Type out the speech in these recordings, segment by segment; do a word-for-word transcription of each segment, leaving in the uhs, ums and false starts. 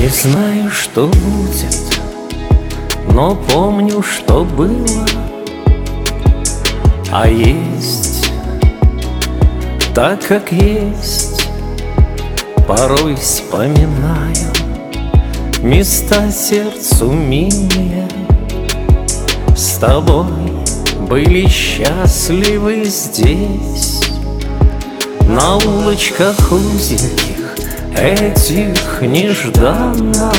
Не знаю, что будет, но помню, что было. А есть так, как есть. Порой вспоминаю места сердцу милые. С тобой были счастливы здесь, на улочках узеньких этих нежданно.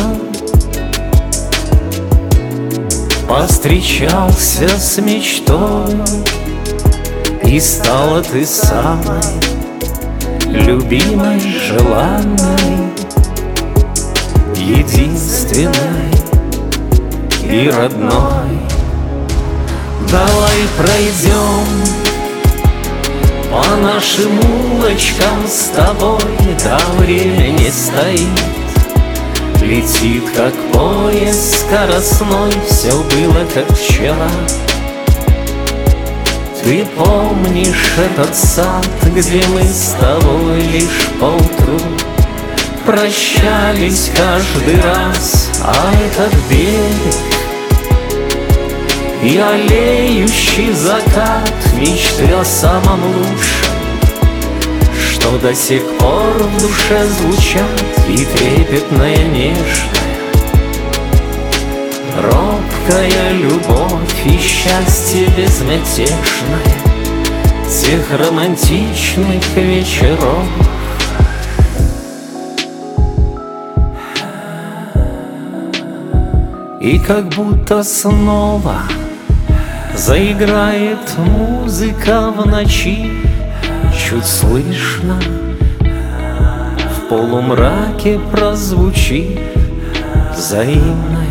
Повстречался с мечтой, и стала ты самой любимой, желанной, единственной и родной. Давай пройдем по нашим улочкам с тобой, да время не стоит. Летит, как поезд скоростной, все было, как вчера. Ты помнишь этот сад, где мы с тобой лишь поутру прощались каждый раз, а этот берег и олеющий закат мечты о самом лучшем, что до сих пор в душе звучат, и трепетная нежная, робкая любовь и счастье безмятежное тех романтичных вечеров. И как будто снова заиграет музыка в ночи, чуть слышно в полумраке прозвучит взаимное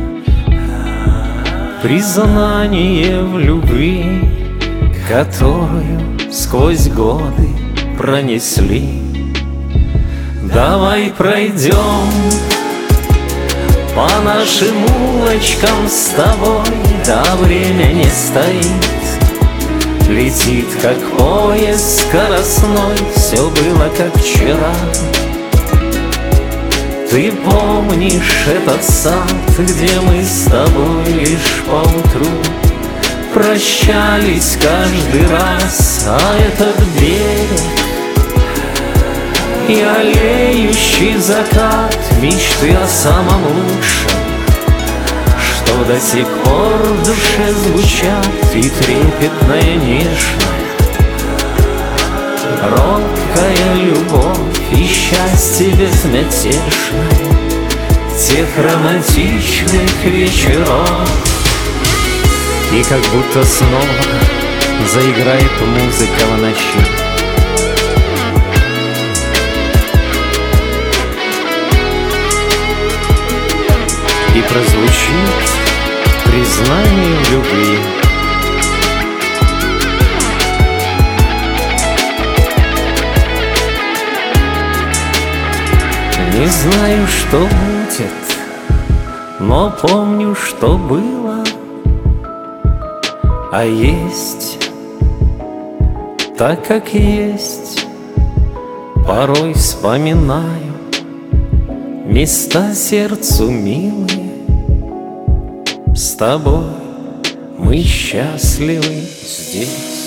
признание в любви, которую сквозь годы пронесли. Давай пройдем по нашим улочкам с тобой, да время не стоит. Летит, как поезд скоростной, все было, как вчера. Ты помнишь этот сад, где мы с тобой лишь поутру прощались каждый раз, а этот берег и олеющий закат мечты о самом лучшем, что до сих пор в душе звучат, и трепетная нежная, робкая любовь и счастье безмятежное тех романтичных вечеров. И как будто снова заиграет музыка в ночи, и прозвучит признание в любви. Не знаю, что будет, но помню, что было. А есть так, как есть. Порой вспоминаю места сердцу милые. С тобой мы счастливы здесь.